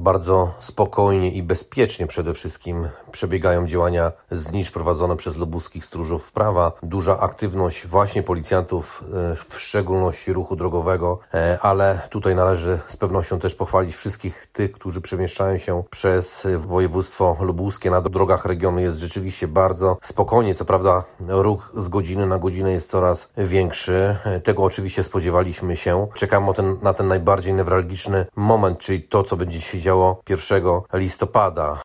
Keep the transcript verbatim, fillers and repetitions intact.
bardzo spokojnie i bezpiecznie przede wszystkim przebiegają działania znicz prowadzone przez lubuskich stróżów prawa. Duża aktywność właśnie policjantów, w szczególności ruchu drogowego, ale tutaj należy z pewnością też pochwalić wszystkich tych, którzy przemieszczają się przez województwo lubuskie. Na drogach regionu jest rzeczywiście bardzo spokojnie. Co prawda ruch z godziny na godzinę jest coraz większy. Tego oczywiście spodziewaliśmy się. Czekamy ten, na ten najbardziej newralgiczny moment, czyli to, co będzie się działo pierwszego listopada.